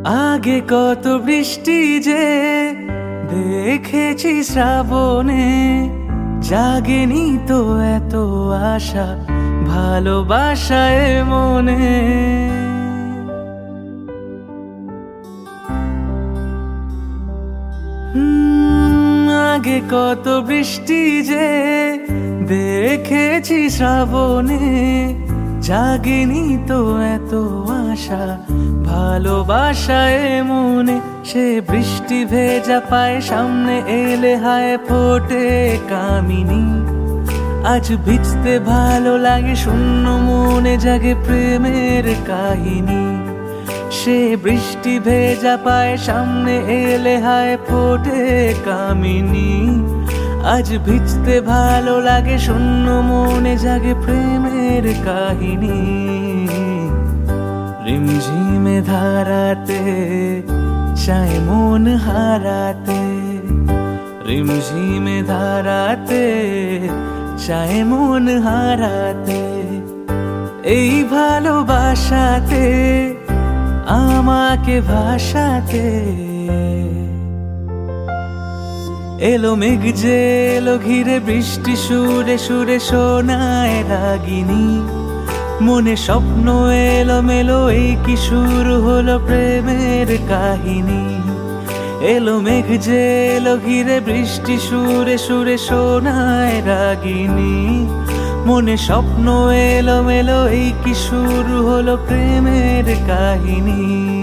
আগে কত বৃষ্টি যে দেখেছি শ্রাবণে, জাগেনি তো এত আশা ভালোবাসায় মনে। আগে কত বৃষ্টি যে দেখেছি শ্রাবণে, জাগেনি তো এত আশা ভালোবাসায় মনে। সে বৃষ্টি ভেজা পায়ে সামনে এলে হায় ফোটে কামিনী। আজ ভিজতে ভালো লাগে, শূন্য মনে জাগে প্রেমের কাহিনী। সে বৃষ্টি ভেজা পায়ে সামনে এলে হায় ফোটে কামিনী। আজ ভিজতে ভালো লাগে, শূন্য মনে জাগে প্রেমের কাহিনী। রিমঝিমে ধারাতে চায় মন হারাতে, রিমঝিমে ধারাতে চায় মন হারাতে। এই ভালোবাসাতে আমাকে ভাসাতে। এলো মেঘ যে এলো ঘিরে, বৃষ্টি সুরে সুরে শোনায় রাগিনী। মনে স্বপ্ন এলো মেলো, এই কি শুরু হলো প্রেমের কাহিনী। এলো মেঘ যে এলো ঘিরে, বৃষ্টি সুরে সুরে শোনায় রাগিনী। মনে স্বপ্ন এলো মেলো, এই কি শুরু হলো প্রেমের কাহিনী।